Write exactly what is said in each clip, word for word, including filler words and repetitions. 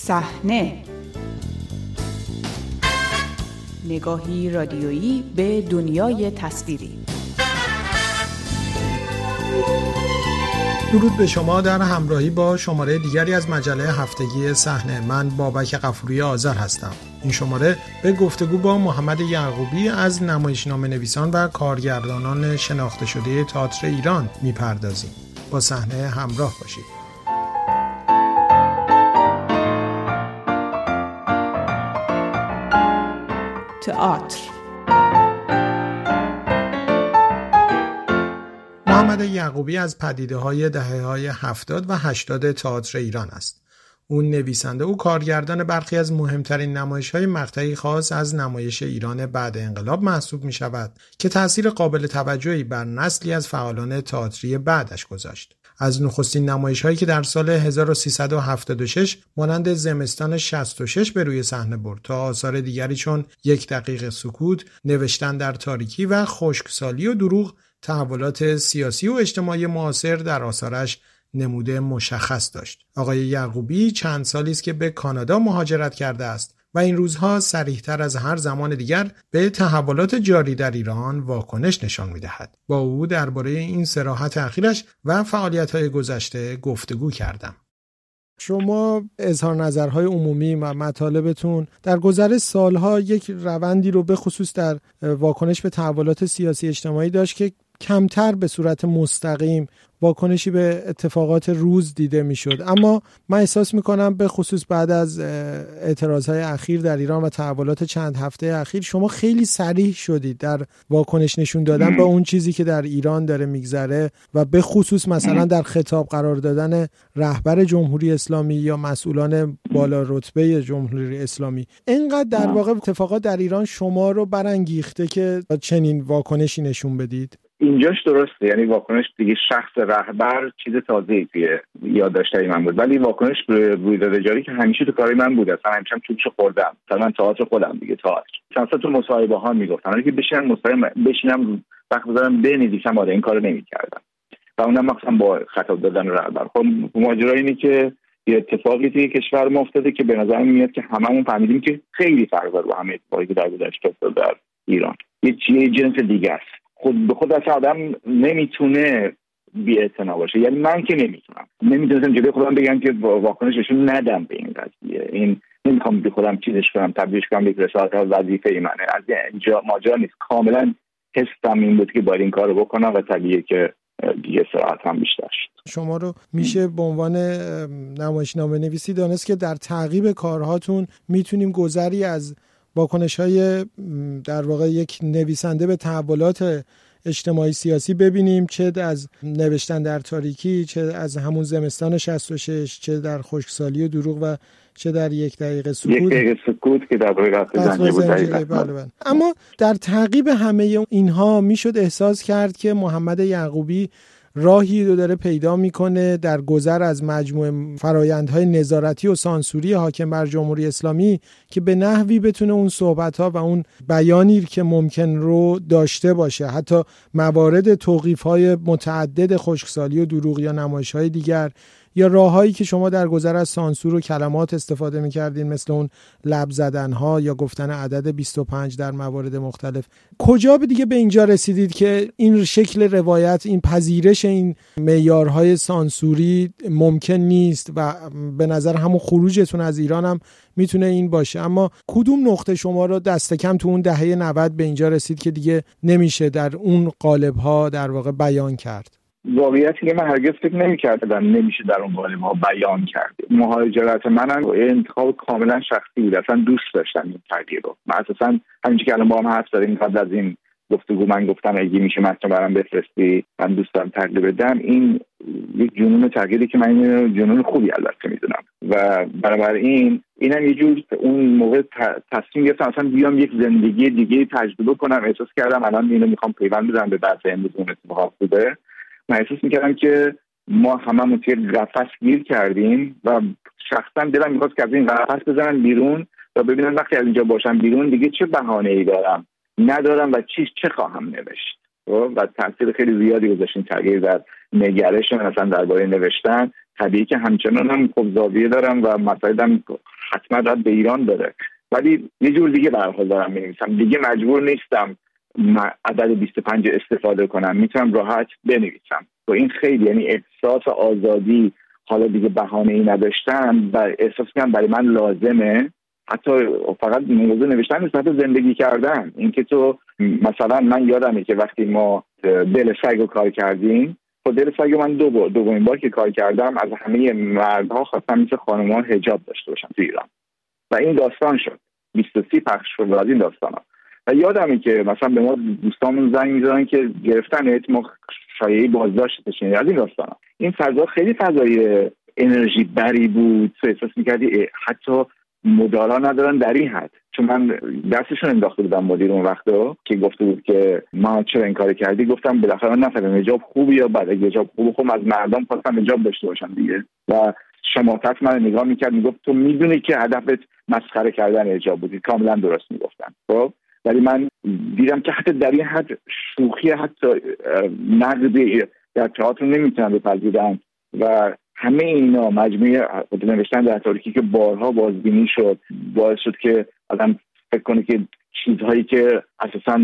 صحنه، نگاهی رادیویی به دنیای تصویری. درود به شما در همراهی با شماره دیگری از مجله هفتگی صحنه. من بابک غفوری آذر هستم. این شماره به گفتگو با محمد یعقوبی از نمایشنامه نویسان و کارگردانان شناخته شده تئاتر ایران میپردازیم. با صحنه همراه باشید. تئاتر. محمد یعقوبی از پدیده‌های دهه‌های هفتاد و هشتاد تئاتر ایران است. او نویسنده و کارگردان برخی از مهمترین نمایش‌های مقطعی خاص از نمایش ایران بعد انقلاب محسوب می‌شود که تأثیر قابل توجهی بر نسلی از فعالان تئاتری بعدش گذاشت. از نخستین نمایش‌هایی که در سال هزار و سیصد و هفتاد و شش مانند زمستان شصت و شش به روی صحنه برد تا آثار دیگری چون یک دقیقه سکوت، نوشتن در تاریکی و خشکسالی و دروغ، تحولات سیاسی و اجتماعی معاصر در آثارش نموده مشخص داشت. آقای یعقوبی چند سالی است که به کانادا مهاجرت کرده است و این روزها صریح‌تر از هر زمان دیگر به تحولات جاری در ایران واکنش نشان می‌دهد. با او درباره این صراحت اخیرش و فعالیت‌های گذشته گفتگو کردم. شما اظهار نظرهای عمومی و مطالبتون در گذر سالها یک روندی رو به خصوص در واکنش به تحولات سیاسی اجتماعی داشت که کمتر به صورت مستقیم واکنشی به اتفاقات روز دیده میشد، اما من احساس میکنم به خصوص بعد از اعتراضهای اخیر در ایران و تحولات چند هفته اخیر شما خیلی صریح شدید در واکنش نشون دادن به اون چیزی که در ایران داره میگذره و به خصوص مثلا در خطاب قرار دادن رهبر جمهوری اسلامی یا مسئولان بالا رتبه جمهوری اسلامی. اینقدر در واقع اتفاقات در ایران شما رو برانگیخته که چنین واکنشی نشون بدید؟ اینجاش درسته، یعنی واکنش دیگه شخص رهبر چیز تازه‌ای توی یادداشت‌های من بود، ولی واکنش به رویداد جاری که همیشه تو کاری من بود، اصلا همیشه توش خوردم. مثلا تئاتر خودم دیگه تئاتر چند تا تو مصاحبه ها میگفتن اگه بشینم مصاحبه بشینم وقت بذارم بنویسم، آره این کارو نمی‌کردم و اونم مثلا با خطاب دادن رهبر. خب ماجرا اینه که یه اتفاقی توی کشور ما افتاده که به نظر میاد که هممون فهمیدیم که خیلی فرق داره با همه اتفاقی که در گذشته افتاده در ایران. یه چیه جنس دیگه است. خود به خود اصلا آدم نمیتونه بی‌اعتنا باشه، یعنی من که نمیتونم نمیتونم جلوی خودم بگم که واکنششون ندم به این قضیه. این نمیخوام به خودم چیزش کنم، تبدیلش کنم یک رسالت وظیفه منه. از اینجا ماجرا نیست، کاملا حسم این بود که باید این کارو بکنم و طبیعیه که دیگه سرعت هم بیشتر شد. شما رو میشه به عنوان نمایشنامه نویسی دانست که در تعقیب کارهاتون میتونیم گذری از واکنش‌های در واقع یک نویسنده به تحولات اجتماعی سیاسی ببینیم، چه از نوشتن در تاریکی، چه از همون زمستان شصت و شش، چه در خشکسالی و دروغ و چه در یک دقیقه سکوت. یک دقیقه سکوت که در واقع زنجیره بود. اما در تعقیب همه اینها میشد احساس کرد که محمد یعقوبی راهی رو داره پیدا میکنه در گذر از مجموعه فرایندهای نظارتی و سانسوری حاکم بر جمهوری اسلامی که به نحوی بتونه اون صحبت‌ها و اون بیانی که ممکن رو داشته باشه، حتی موارد توقیف‌های متعدد خشکسالی و دروغ یا نمایش‌های دیگر یا راههایی که شما در گذر از سانسور و کلمات استفاده می‌کردین مثل اون لب زدن‌ها یا گفتن عدد بیست و پنج در موارد مختلف. کجا به دیگه به اینجا رسیدید که این شکل روایت، این پذیرش این معیارهای سانسوری ممکن نیست و به نظر همون خروجتون از ایران هم میتونه این باشه، اما کدوم نقطه شما رو دست کم تو اون دهه نود به اینجا رسید که دیگه نمیشه در اون قالب‌ها در واقع بیان کرد؟ واقعیتی که من هرگز فکر نمی‌کردم نمیشه در اون قالب‌ها بیان کرد. مهاجرت منم انتخاب کاملا شخصی بود، اصلا دوست داشتم این تغییر رو. من اساسا همین که الان با هم حرف زدیم قبل از این گفتگو من گفتم اگه میشه متن برام بفرستی، من دوست دارم تغییر بدم. این یک جنون تغییری که من جنون خوبی البته میدونم و بنابراین اینم یه جور اون موقع تصمیم گرفتم اصلا بیام یک زندگی دیگه تجربه کنم. احساس کردم الان اینو میخوام پیوند بزنم به بعضی امروز اون اتفاق بوده. من احساس میکردم که ما هممون توی قفس گیر کردیم و شخصا دلم میخواست که از این قفس بزنم بیرون و ببینم وقتی از اینجا باشم بیرون دیگه چه بهانه‌ای دارم ندارم و چی چه خواهم نوشت. و تاثیر خیلی زیادی گذاشت این تغییر در نگرش مثلا درباره نوشتن. طبیعی که همچنان هم خب زاویه دارم و مسائلم حتما باید به ایران بره، ولی یه جور دیگه به هر حال دارم می‌نویسم دیگه، مجبور نیستم عدد بیست و پنج استفاده کنم، میتونم راحت بنویسم و این خیلی، یعنی احساس آزادی، حالا دیگه بهانه‌ای نداشتن و احساس کنم برای من لازمه، حتی فقط موضوع نوشتن نیست، حتی زندگی کردن. اینکه تو مثلا من یادمه که وقتی ما دل سگ رو کار کردیم، خب دل سگ رو من دو بار دومین بار که کار کردم از همه مردها خواستم مثل خانم‌ها حجاب داشته باشم تو ایران و این داستان شد، بیست و سی پخش شد از این داستانا. و یادمه که مثلا به ما دوستامون زنگ می‌زدن که گرفتن ما شایعه بازداشت بشین از این داستانا. این فضا خیلی فضای انرژی بری بود، تو احساس می‌کردی حتی مدارا ندارن در این حد. چون من دستشون انداخته بودم مدیر اون وقتا که گفته بود که ما چرا این کار کردی، گفتم بالاخره من نفهمیدم حجاب خوبه یا بده. حجاب خوبه، خب از مردم خواستم حجاب داشته باشم دیگه. و شماتت من نگاه میکرد میگفت تو میدونی که هدفت مسخره کردن حجاب بود. کاملا درست میگفتن. خب ولی من دیدم که حتی در این حد شوخی، حتی نقدی در تئاتر نمیتونن بپذیرن و همه اینا مجموعه نوشتن در تاریکی که بارها بازبینی شد باعث شد که آدم فکر کنه که چیزهایی که اساساً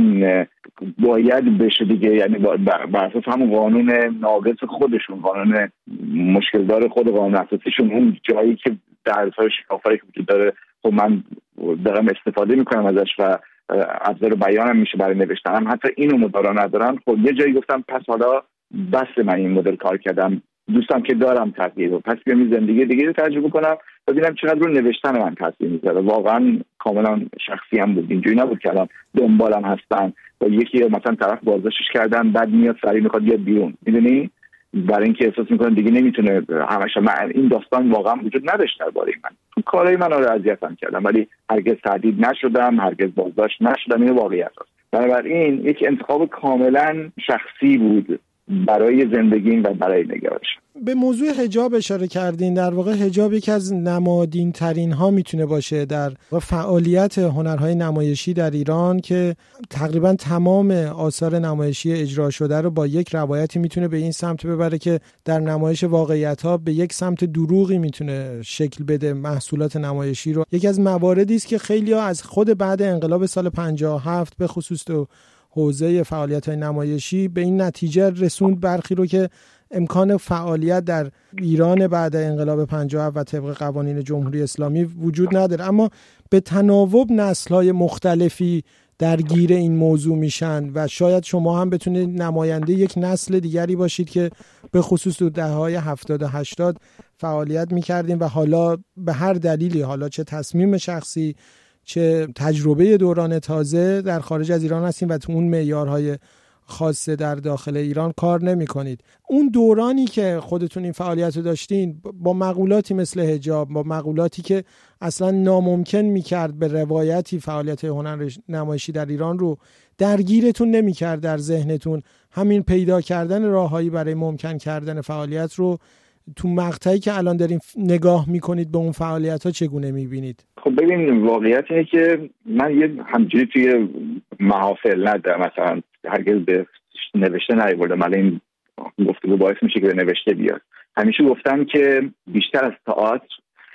باید بشه دیگه، یعنی بر اساس همون قانون ناقص خودشون، قانون مشکل داره خود قانون اساسیشون، اون جایی که در اثر شکافایی که وجود داره، خب من دارم استفاده میکنم ازش و ابزار بیانم میشه برای نوشتنم، حتی اینو مدارا ندارن. خب یه جایی گفتم پس حالا بس من این مدل کار کردم، دوستم که دارم تغییر، پس بیام زندگی دیگه رو تجربه کنم و ببینم چقدر رو نوشتن من تاثیر میذاره. واقعا کاملا شخصی هم بود، اینجوری نبود که الان دنبالم هستن و یکی مثلا طرف بازداشتش کردن بعد میاد سری میخواد بیاد بیرون، میدونی، برای اینکه احساس میکنه دیگه نمیتونه همش. من این داستان واقعا وجود نداشت درباره من، تو کارهای من رو اذیتم کردم ولی هرگز تهدید نشدم، هرگز بازداشت نشدم. این واقعیت است. بنابراین یک انتخاب کاملا شخصی بود برای زندگیم و برای نگارش. به موضوع حجاب اشاره کردین. در واقع حجاب یکی از نمادین ترین ها میتونه باشه در فعالیت هنرهای نمایشی در ایران که تقریبا تمام آثار نمایشی اجرا شده رو با یک روایتی میتونه به این سمت ببره که در نمایش واقعیت ها به یک سمت دروغی میتونه شکل بده محصولات نمایشی رو. یکی از مواردی است که خیلی ها از خود بعد انقلاب سال پنجاه و هفت به خصوص تو حوزه فعالیت‌های نمایشی به این نتیجه رسوند برخی رو که امکان فعالیت در ایران بعد انقلاب پنجاه و هفت و طبق قوانین جمهوری اسلامی وجود نداره، اما به تناوب نسل‌های مختلفی درگیر این موضوع میشن و شاید شما هم بتونید نماینده یک نسل دیگری باشید که به خصوص تو دهه‌های هفتاد و هشتاد فعالیت می‌کردین و حالا به هر دلیلی، حالا چه تصمیم شخصی چه تجربه دوران تازه، در خارج از ایران هستین و تو اون معیارهای خاص در داخل ایران کار نمی کنید. اون دورانی که خودتون این فعالیت رو داشتین با مقولاتی مثل حجاب، با مقولاتی که اصلا ناممکن می کرد به روایتی فعالیت هنر نمایشی در ایران رو درگیرتون نمی کرد در ذهنتون، همین پیدا کردن راههایی برای ممکن کردن فعالیت رو تو مقطعی که الان دارین نگاه میکنید به اون فعالیت ها چگونه میبینید؟ خب ببین، واقعیت اینه که من یه همجوری توی محافل ندارم، مثلا هرگز به نوشته نیاوردم، ولی این گفتگو باعث میشه که به نوشته بیاد. همیشه گفتم که بیشتر از تئاتر،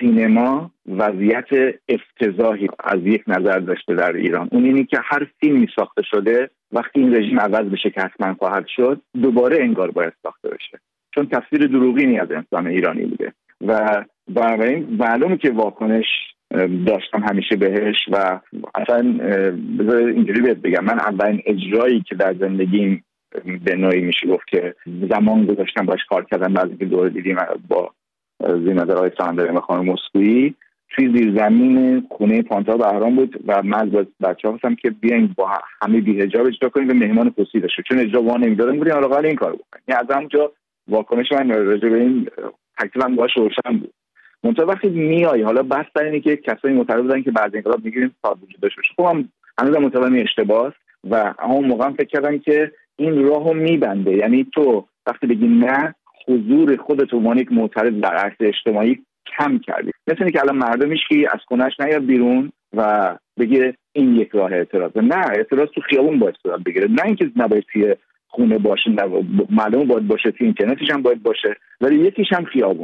سینما وضعیت افتضاحی از یک نظر داشته در ایران. اون اینی که هر فیلمی ساخته شده وقتی این رژیم عوض بشه که حتما خواهد شد، دوباره انگار باید ساخته بشه، چون تصویر دروغینی از انسان ایرانی بوده و بنابراین معلومه که واکنش داشتم همیشه بهش. و اصلا بذار اینجوری بهت بگم، من اولین اجرایی که در زندگیم به نوعی میشه گفت که زمان گذاشتم باش کار کردم بعد اینکه دوره دیدیم با زینادرهای ساندرین و خانم مسکویی توی زیرزمین خونه پانتا بهرام بود و من با بچه‌ها گفتم که بیاین با همه بی حجاب اجرا کنیم به مهمان خصوصی داشت، چون اجرا وان نمی‌دادن بودیم حالا این کارو بکنیم. یعنی از همونجا واکنش من راجع به این تکلیفم باهاش روشن بود. منتها وقتی میای حالا بس در اینه که کسایی معترض بودن که بعد انقلاب میگیریم صاحب وجود داشته باشه، خب من هنوزم متوجه اشتباهه و همون موقع فکر کردم که این راهو میبنده. یعنی تو وقتی بگی نه، حضور خودت و مانیک معترض در عرصه اجتماعی کم کردی. مثل اینکه الان مردم هیچکی از خونه‌اش نیاد بیرون و بگه این یک راه اعتراضه. نه، اعتراض تو خیابون باید صورت بگیره، نه اینکه نباید توی خونه باشه، معلومه باید باشه، توی اینترنتش هم باید باشه، ولی یکیش هم خیابونه.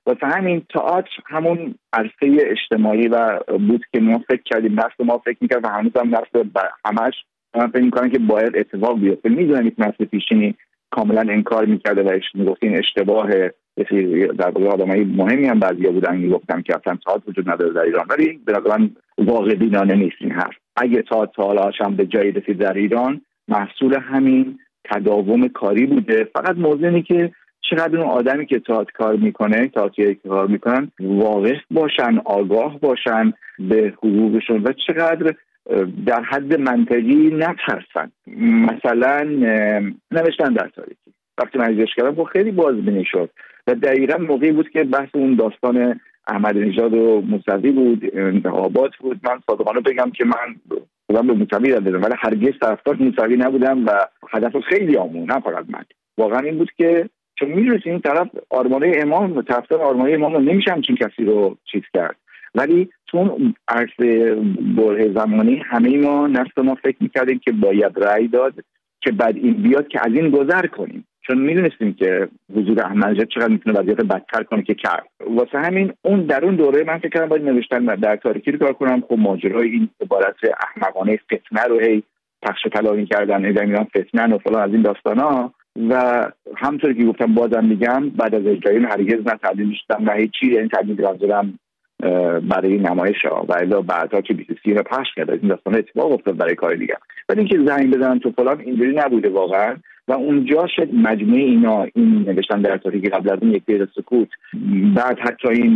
واسه همین تئاتر همون عرصه اجتماعی و بود که ما فکر کردیم، نسل ما فکر می‌کرد و هنوز هم نسل همش من فکر می‌کنم که باید اتفاق بیفته. می‌دونم این نسل پیشینی کاملا انکار می‌کرده و میگفت این اشتباهه. در واقع آدمای مهمی هم بعضیا بودن میگفتن که اصلا تئاتر وجود نداره در ایران، ولی به نظر من واقع بینانه نیست این حرف. اگه تئاتر حالاش هم به جایی رسید در ایران محصول همین تداوم کاری بوده. فقط موضوع اینه که چقدر اون آدمی که تئاتر کار میکنه، تئاتری که کار میکنن واقف باشن، آگاه باشن به حقوقشون و چقدر در حد منطقی نترسن. مثلا نوشتن در تاریکی وقتی من اجراش کردم خب خیلی بازبینی شد و دقیقاً موقعی بود که بحث اون داستان احمدی نژاد و موسوی بود، انتخابات بود. من صادقانه بگم که من خودم به موسوی دادم ولی هرگز طرفدار موسوی نبودم و هدف خیلی عمومی، نه فقط من. واقعا این بود که چون می‌دونید این طرف آرمانه امام، طرفدار آرمانه امام نمیشه همچین کسی رو چیز کرد، ولی چون عرصه بره زمانی همه ما نسل ما فکر می‌کردیم که باید رأی داد که بعد این بیاد که از این گذر کنیم، چون میدونستیم که حضور احمدی نژاد چقدر میتونه وضعیت بدتر کنه که کرد. واسه همین اون در اون دوره من فکر کردم باید نوشتن در تاریکی رو کار کنم. خب ماجرای این عبارت احمقانه فتنه رو هی پخش و پلا کردن، اینا فتنه و فلان از این داستانا و همونطوری که گفتم بازم میگم بعد از اجرای هرگز نه تعدیل میشدم نه هیچ چیزی، این تعدیل رازم برای نمایش ها و الا بعدا که بیست و سی رو پخش کرد این داستان اتفاق افتاد برای کار دیگه. ولی اینکه زنگ بزنن تو فلان اینجوری نبوده واقعا و اونجا شد مجموعه اینا، این نوشتن در تاریکی قبل از اون یک دیر سکوت، بعد حتی این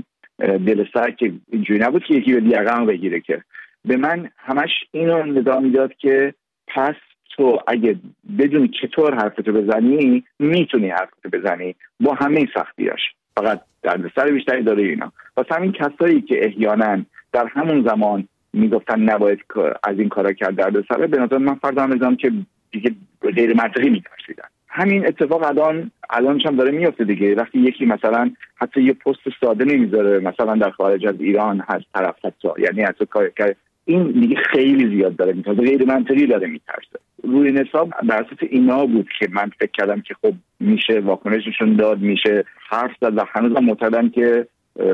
دل سر که اینجوری نبود که یکی به دیگران بگیره، که به من همش اینو نظام میداد که پس تو اگه بدونی چطور حرفتو بزنی میتونی حرفتو بزنی با همه سختیاش، فقط دردسر بیشتری داره اینا. واسه همین کسایی که احیانا در همون زمان میگفتن نباید از این کارا کرد دردسر، به نظر من فرض می‌ذارم که دیگه غیر منطقی می‌ترسیدن. همین اتفاق الان الانش هم داره میفته دیگه. وقتی یکی مثلا حتی یه پست ساده نمیذاره مثلا در خارج از ایران هر طرف حتی، یعنی حتی کار این دیگه خیلی زیاد داره میتونه غیر منطقی داره میترسه. روی نصاب بر اساس اینا بود که من فکر کردم که خب میشه واکنششون داد، میشه حرف زد و هنوزم معتقدم که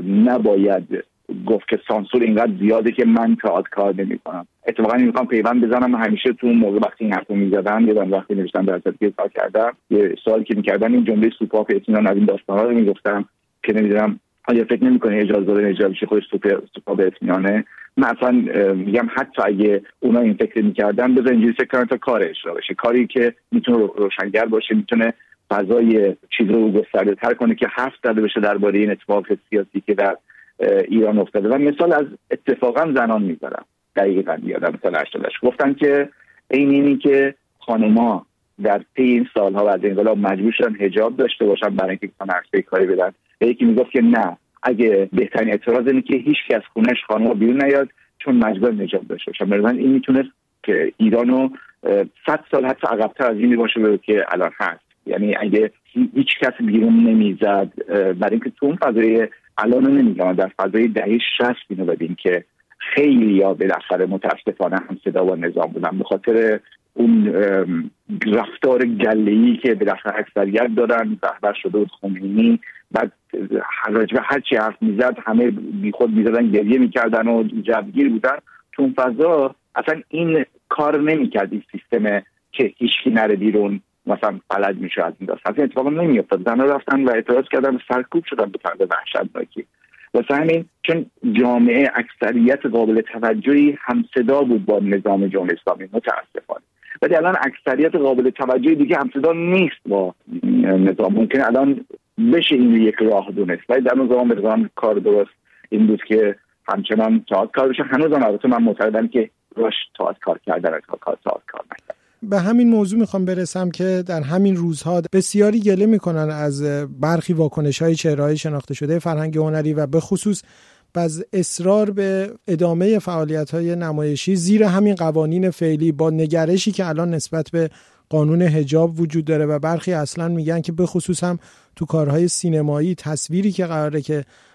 نباید گفت که سانسور اینقدر زیاده که من تئاتر کار نمی‌کنم. اتفاقا میخوام پیوند بزنم، همیشه تو موقع وقتی این حرفو می‌زدن یادم وقتی نوشتم در تاریکی کار کردم یه سوالی که می‌کردن این جمله سوپاپ اطمینان از این داستانا رو میگفتم که نمی‌دونم آیا فکر نمی‌کنی اجازه داره اجازه بشه خودش سوپاپ اطمینانه. مثلا میگم حتی اگه اونا این فکر می‌کردن بذار اینجوری فکر کنن تا کار اجرا بشه، کاری که میتونه روشنگر باشه، میتونه فضای چیز رو گسترده‌تر کنه که حرف زده بشه درباره این اتفاق سیاسی که در ایران افتاده. و مثال از اتفاقا زنان میذارم، دقیقاً یادم مثال هشتادش گفتن که این اینی که خانم‌ها در طی این سالها بعد انقلاب مجبور شدن حجاب داشته باشن برای اینکه بتونن عرصه کاری بدن. یکی میگفت که نه، اگه بهترین اعتراض اینه که هیچ کی از خونش خانم‌ها بیرون نیاد چون مجبور حجاب داشته باشن. مثلا این میتونه که ایرانو صد سال حتی عقب‌تر از این باشه که الان هست. یعنی اگه هیچ کس بیرون نمیزد، برای اینکه تو اون فضای الان نمیگم در فضای دهه شصت اینو بدیم که خیلی یا بالاخره متاسفانه هم صدا با نظام بودن به خاطر اون رفتار گله‌ای که بالاخره اکثریت دارن، رهبر شده بود خمینی، بعد راجع به هر چی حرف میزد همه بیخود میزدن، گریه میکردن و جوگیر بودن. تو اون فضا اصلا این کار نمیکرد این سیستم که هیچکی نره بیرون مثلا فلج میشه از این داستان. اصلا اتفاقا نمیافتاد، زنها رفتن و اعتراض کردن، سرکوب شدن به طرز وحشتناکی. واسه همین چون جامعه اکثریت قابل توجهی همصدا بود با نظام جمهوری اسلامی متاسفانه، ولی الان اکثریت قابل توجهی دیگه همصدا نیست با نظام. ممکن الان بشه این یک راه دونست، ولی در اون زمان نظام کار درست این بود که همچنان تئاتر کار بشه. هنوزم البته من معتقدم که راش تئاتر کار کردن تا کار تئاتر کار نکردن. به همین موضوع میخوام برسم که در همین روزها بسیاری گله میکنن از برخی واکنش‌های چهره‌های شناخته شده فرهنگ هنری و به خصوص باز اصرار به ادامه فعالیت‌های نمایشی زیر همین قوانین فعلی با نگرشی که الان نسبت به قانون حجاب وجود داره و برخی اصلا میگن که به خصوص هم تو کارهای سینمایی تصویری که قراره که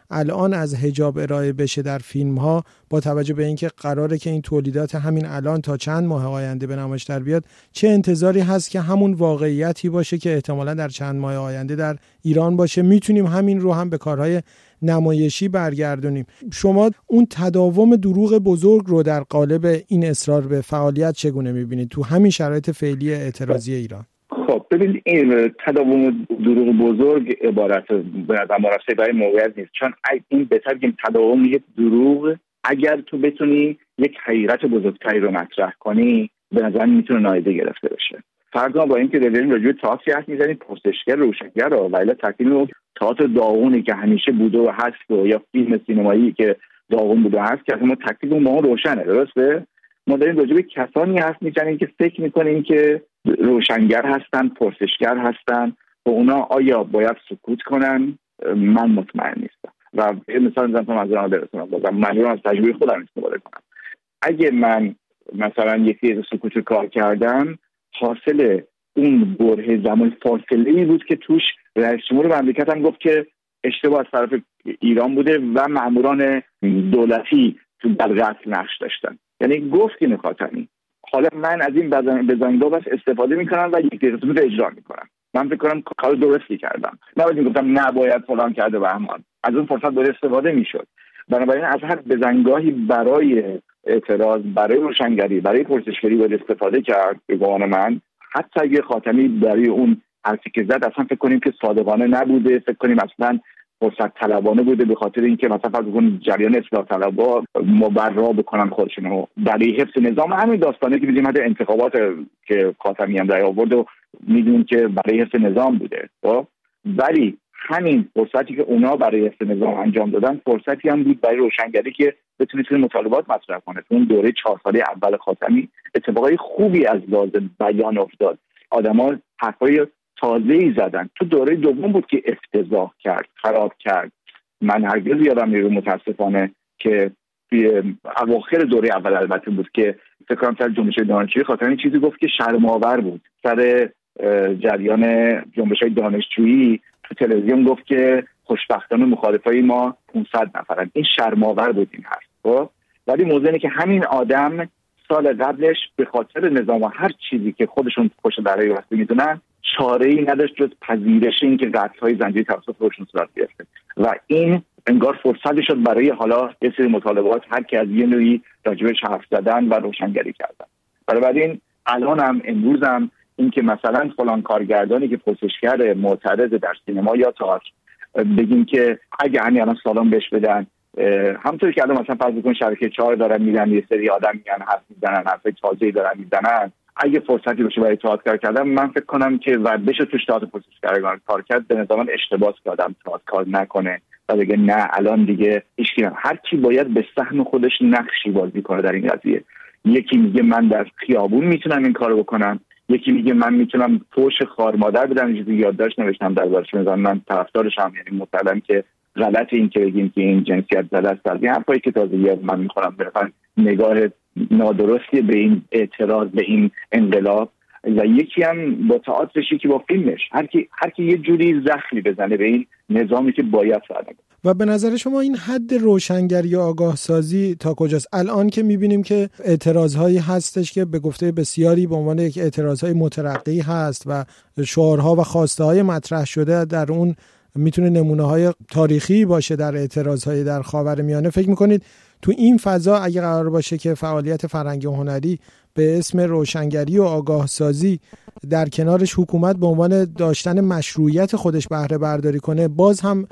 الان از حجاب ارائه بشه در فیلم ها، با توجه به اینکه قراره که این تولیدات همین الان تا چند ماه آینده به نمایش در بیاد، چه انتظاری هست که همون واقعیتی باشه که احتمالاً در چند ماه آینده در ایران باشه؟ میتونیم همین رو هم به کارهای نمایشی برگردونیم. شما اون تداوم دروغ بزرگ رو در قالب این اصرار به فعالیت چگونه میبینید تو همین شرایط فعلی اعتراضی ایران؟ خب ببینید، این تداوم دروغ بزرگ عبارت به نظر مرسه برای موقعیت نیست، چون این بهتر بگیم تداوم یک دروغ اگر تو بتونی یک حقیقت بزرگتری رو مطرح کنی به نظر میتونه نادیده گرفته بشه. فرضاً با اینکه داریم راجع به تئاتر حرف میزنیم، پرسشگر روشنگر رو ولی تکلیف تئاتر داغونی که همیشه بوده و هست و یا فیلم سینمایی که داغون بوده هست که ما تکلیف ما روشنه، درسته؟ ما داریم راجع به کسانی حرف میزنیم که فکر میکنیم که روشنگر هستن، پرسشگر هستن و اونا آیا باید سکوت کنن؟ من مطمئن نیستم و مثلا میذارم از آن برسونم، بازم من رو از تجربه خودم استفاده کنم. اگه من مثلا یکی سکوت رو کار کردم، حاصل اون بره زمان فاصله‌ای بود که توش رئیس جمهور مملکت هم گفت که اشتباه از طرف ایران بوده و ماموران دولتی تو در قتل نقش داشتن. یعنی گفت اینو خاتمی. حالا من از این بزنگاه بس استفاده میکنم و یک دیگه رو اجرا میکنم. من فکر کنم کار درستی کردم. نباید میگفتم نباید فلان کرده و همان. از اون فرصت باید استفاده میشد. بنابراین از هر بزنگاهی برای اعتراض، برای روشنگری، برای پرسشگری باید استفاده کرد. به گمان من حتی اگه خاتمی برای اون حرفی که زد اصلا فکر کنیم که صادقانه نبوده، فکر کنیم اصلا فرصت طلبانه بوده به خاطر اینکه مثلا فرض کنیم جریان اصلاح طلبها مبرا بکنن خودشونو برای حفظ نظام. همین داستانه که می‌بینیم حتی انتخابات که خاتمی هم رای آورد و می‌دونیم که برای حفظ نظام بوده. خب ولی همین فرصتی که اونا برای حفظ نظام انجام دادن فرصتی هم بود برای روشنگری که بتونه توی مطالبات مطرح کنه. تو اون دوره چهار ساله اول خاتمی اتفاقای خوبی از لازم بیان افتاد، آدما حرفای تازه‌ای زدن. تو دوره دوم بود که افتضاح کرد، خراب کرد. من هرگز یادم نمیاد متاسفانه که توی اواخر دوره اول البته بود که فکر کنم سر جنبش دانشجویی خاتمی چیزی گفت که شرم‌آور بود. سر جریان جنبش‌های دانشجویی تو تلویزیون گفت که خوشبختانه مخالفای ما پانصد نفرن. این شرم‌آور بود این حرف. خب ولی موضوع اینه که همین آدم سال قبلش به خاطر نظام و هر چیزی که خودشون پشت درای واسه میدونن چاره‌ای نداشت جز پذیرش این که قطع‌های زنجیری توسط خودشون صورت گرفته و این انگار فرصتی شد برای حالا یه سری مطالبات هر کی از یه نوعی راجبش حرف زدن و روشنگری کردن. بنابراین الان هم امروز هم این که مثلا فلان کارگردانی که پرسشگر معترض در سینما یا تئاتر بگیم که اگه همین الان سالن بهش بدن، همونطوری که الان مثلا فرض کن شبکه چهار دارن میدن، یه سری آدم میگن حرف میزنن، حرفای تازه‌ای دارن میزنن، اگه فرصتی بشه برای تئاتر کار کردن، من فکر کنم که و بشه توش تئاتر پرسشگران کار کرد، به نظرم اشتباهه که آدم تئاتر کار نکنه و بگه نه الان دیگه هیچ کی، هر کی باید به سهم خودش نقشی بازی کنه در این قضیه. یکی میگه من در خیابون میتونم این کارو بکنم، یکی میگه من میتونم فوش خار مادر بدم. چیزی یادداشت نوشتم دربارش، مثلا من طرفدارشم، یعنی مطلقاً که غلط این که بگیم که این جنسیت زده است. از این حرفایی که تازه یاد من میخورم برفن نگاه نادرستی به این اعتراض به این انقلاب و یکی هم با تئاترش، یکی با فیلمش. هر کی هر کی یه جوری زخمی بزنه به این نظامی که باید سرنگون. و به نظر شما این حد روشنگری و آگاه سازی تا کجاست؟ الان که میبینیم که اعتراضهایی هستش که به گفته بسیاری به عنوان یک اعتراضهای مترقی هست و شعارها و خواسته های مطرح شده در اون میتونه نمونه‌های تاریخی باشه در اعتراضهای در خاورمیانه. فکر میکنید تو این فضا اگه قرار باشه که فعالیت فرهنگی و هنری به اسم روشنگری و آگاه سازی در کنارش حکومت به عنوان داشتن مشروعیت خودش بهره برداری کنه، باز هم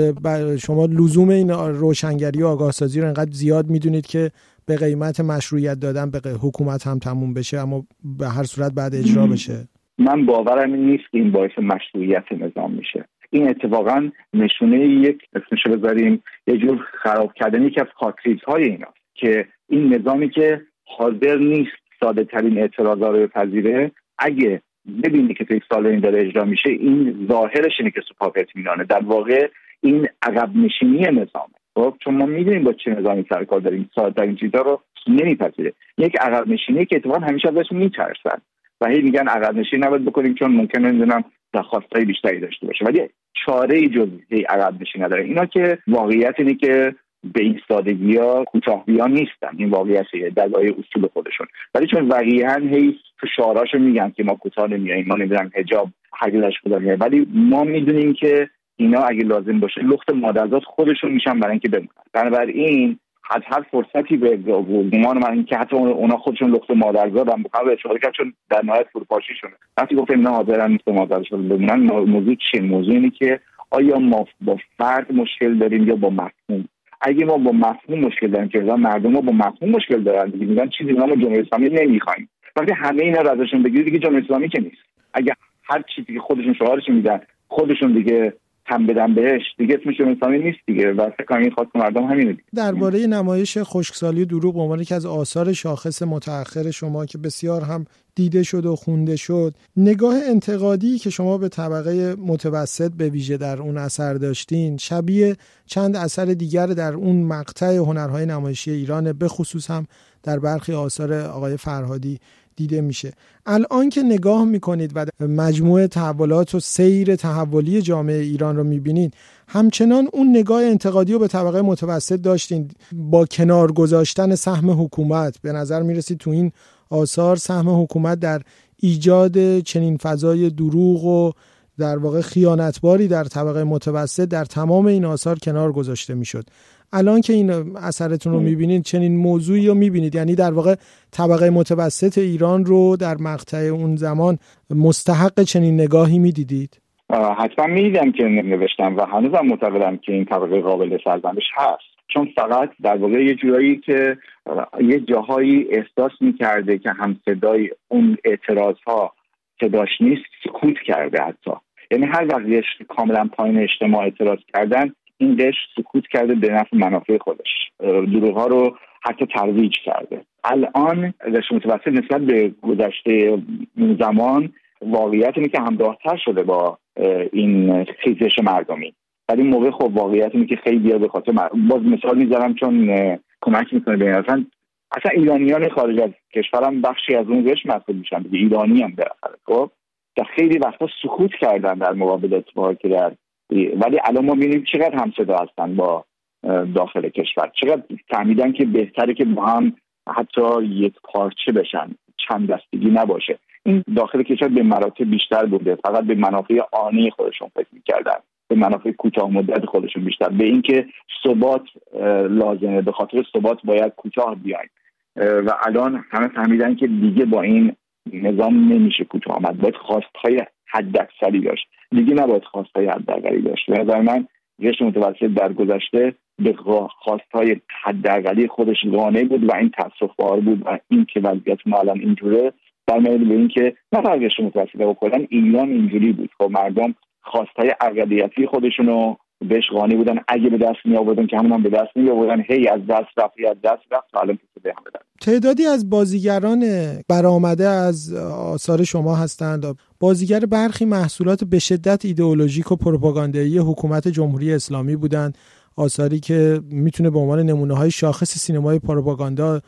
شما لزوم این روشنگری و آگاه سازی رو انقدر زیاد میدونید که به قیمت مشروعیت دادن به حکومت هم تموم بشه، اما به هر صورت بعد اجرا بشه؟ من باورم نیست که این باعث مشروعیت نظام میشه. این اتفاقا نشونه یک اسمشو بذاریم یه جور خراب کردن یکی از خاطریزهای اینا که این نظامی که حاضر نیست ساده ترین اعتراضا رو بپذیره، اگه ببینی که یک سال این داره اجرا میشه، این ظاهرش اینه که سوپاپ اطمینانه، در واقع این عقب نشینی نظامه. خب چون ما میدونیم با چه نظامی سر کار داریم، ساده ترین چیزا رو نمیپذیره. یک عقب نشینی که اتفاقا همیشه ازش میترسن و هی میگن عقب نشینی نباید بکنیم چون ممکنه نمیدونم خواستای بیشتری داشته باشه، ولی چاره‌ای جز هی عقب نشینی نداره. اینا که واقعیت اینه که به این سادگی‌ها کوتاه‌بیان نیستن، این واقعیتیه در لایه اصول خودشون، ولی چون واقعاً هی تو شعاراشو میگن که ما کوتاه نمیاییم، ما نمیدونم حجاب حجابش خودمونه، ولی ما میدونیم که اینا اگه لازم باشه لخت مادرزاد خودشون میشن برای اینکه بمونن. بنابراین از هر فرصتی به گمان من این که حتی اونا خودشون لخت مادرزاد هم بخوام اشاره کنم چون در نهایت فروپاشیشونه. وقتی گفتم اینا حاضرن لخت مادرزاد بمونن، موضوع چیه؟ موضوع اینه که آیا ما با فرد مشکل داریم یا با مفهوم؟ اگه ما با مفهوم مشکل داریم که مردم ما با مفهوم مشکل دارن، دیگه میگن چیزی نام جمهوری اسلامی نمیخوایم. وقتی همه اینا رو ازشون بگیری دیگه جمهوری اسلامی که نیست. اگه هر چیزی که خودشون شعارش میدن خودشون دیگه تم بدن بهش، دیگه اسمش جمهوری اسلامی نیست دیگه. و فکر کنم این خواست مردم همینه دیگه. درباره نمایش خشکسالی و دروغ به عنوان یکی از آثار شاخص متأخر شما که بسیار هم دیده شد و خونده شد، نگاه انتقادی که شما به طبقه متوسط به ویژه در اون اثر داشتین شبیه چند اثر دیگر در اون مقطع هنرهای نمایشی ایران، به خصوص هم در برخی آثار آقای فرهادی دیده میشه. الان که نگاه میکنید و مجموعه تحولات و سیر تحولی جامعه ایران رو میبینید، همچنان اون نگاه انتقادی رو به طبقه متوسط داشتین با کنار گذاشتن سهم حکومت؟ به نظر میرسید تو این آثار سهم حکومت در ایجاد چنین فضای دروغ و در واقع خیانتباری در طبقه متوسط در تمام این آثار کنار گذاشته میشد. الان که این اثرتون رو میبینید چنین موضوعی رو میبینید؟ یعنی در واقع طبقه متوسط ایران رو در مقطع اون زمان مستحق چنین نگاهی میدیدید؟ حتما میدیدم که نوشتم و هنوزم معتقدم که این طبقه قابل سرزنش هست، چون فقط در واقع یه جورایی که یه جاهایی احساس میکرده که هم صدای اون اعتراضها صداش نیست، سکوت کرده. حتی یعنی هر وقت کاملا پایین اجتماع اعتراض کردن، این قشر سکوت کرده به نفع منافع خودش، دروغ‌ها رو حتی ترویج کرده. الان قشر متوسط نسبت به گذشته زمان واقعیت اینه که همراه‌تر شده با این خیزش مردمی، ولی این موقع خب واقعیت اینه که خیلی به خاطر باز مثال میذارم چون کمک میکنه به اصلا اصلا ایرانیان خارج از کشورم بخشی از اون قشر مسئول میشن دیگه، ایرانی هم بالاخره خب در خیلی وقتا سکوت کردن در مقابل اتفاقی که در، ولی الان ما می‌بینیم چقدر همصدا هستن با داخل کشور، چقدر فهمیدن که بهتره که با هم حتی یک پارچه بشن، چند دستگی نباشه. این داخل کشور به مراتب بیشتر بوده، فقط به منافع آنی خودشون فکر می‌کردن، به منافع کوتاه مدت خودشون بیشتر، به اینکه ثبات لازمه، به خاطر ثبات باید کوتاه بیاین. و الان همه فهمیدن که دیگه با این نظام نمیشه کوتاه آمد، باید خواست‌های حداکثری داشت، دیگه نباید خواست‌های حداقلی داشت. به نظر من قشر متوسط در گذشته به خواست‌های حداقلی خودش قانع بود و این تأسف‌بار بود و این که وضعیت ما الان اینجوره در مورد به این که نه فقط قشر متوسط بکنن، ایران اینجوری بود. خب مردم خواست‌های اقلیتی خودشونو بهش قانع بودن، اگه به دست می آوردن که همون هم به دست می آوردن، هی از دست رفت از دست رفت الان که به هم بدن. تعدادی از بازیگران برآمده از آثار شما هستند، بازیگر برخی محصولات به شدت ایدئولوژیک و پروپاگاندایی حکومت جمهوری اسلامی بودند، آثاری که میتونه به عنوان نمونه‌های شاخص سینمای پروپاگاندا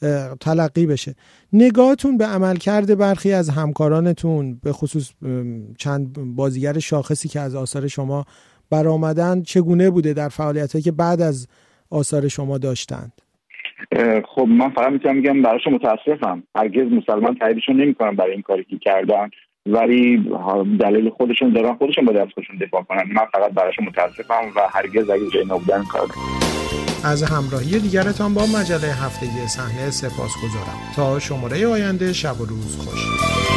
تلقی بشه. نگاهتون به عملکرد برخی از همکارانتون، به خصوص چند بازیگر شاخصی که از آثار شما برآمدن، چگونه بوده در فعالیتایی که بعد از آثار شما داشتند؟ خب من فقط میتونم بگم براشون متاسفم، هرگز مسلمان تاییدشون نمیکنم برای این کاری که کردن، ولی دلیل خودشون دارن، خودشون با دست خودشون دفاع کنن. من فقط براشون متاسفم و هرگز اگه جای نبودن کار نمیکنم. از همراهی دیگرتان با مجله هفتگی صحنه سپاسگزارم. تا شماره آینده، شب و روز خوش.